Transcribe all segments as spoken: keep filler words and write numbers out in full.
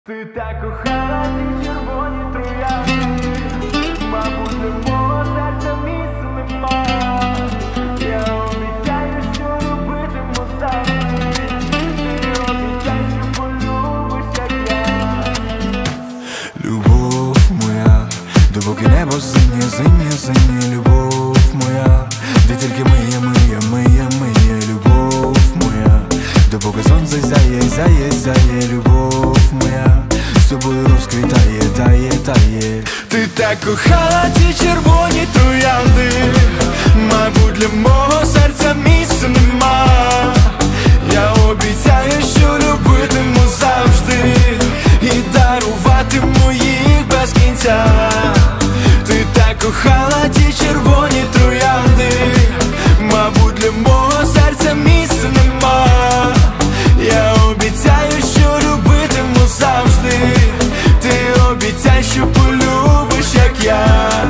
Ти так кохала ці червоні троянди, мабуть, для мого серця місця нема. Я обіцяю, що робитиму завжди. Ти обіцяй, що полюбиш, як я. Любов моя, допоки небо синє, синє, синє. Любов моя, де тільки миє, миє, миє, миє. Любов моя, допоки сонце зяє, зяє, зяє. Любов моя, з тобою розквітає, тає, тає. Ти так кохала ці червоні троянди, мабуть, для мого серця місця нема. Я обіцяю, що любитиму завжди і даруватиму їх без кінця. Ти так кохала ці червоні троянди, мабуть, для мого серця місця нема. Я обіцяю, що любитиму завжди. Ти обіцяй, що полюбиш, як я.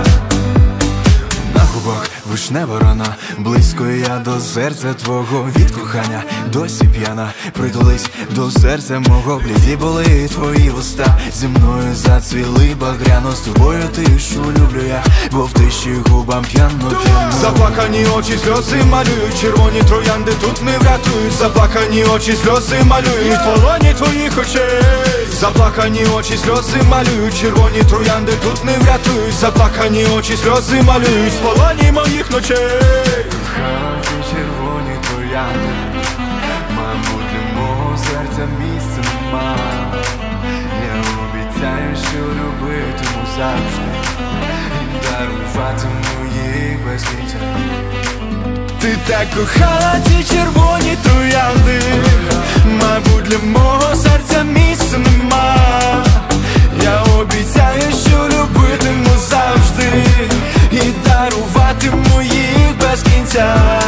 На губах вишнева рана, близько я до серця твого. Від кохання досі п'яна, притулись до серця мого. Бліді були твої вуста, зі мною зацвіли багряно. З тобою тишу люблю я, бо в тиші губам п'яно, п'яно. Заплакані очі сльози малюють, червоні троянди тут не врятують. Заплакані очі сльози малюють, в полоні твоїх очей. Заплакані очі сльози малюють, червоні троянди тут не врятують. Заплакані очі сльози малюють, в полоні моїх ночей. Кохала ці червоні троянди, мабуть, для мого серця місця нема. Я обіцяю, що любитиму завжди і даруватиму їх без кінця. Ти так кохала ці червоні троянди, мабуть, для мого серця місця нема. Я обіцяю, що любитиму завжди і даруватиму їх без кінця.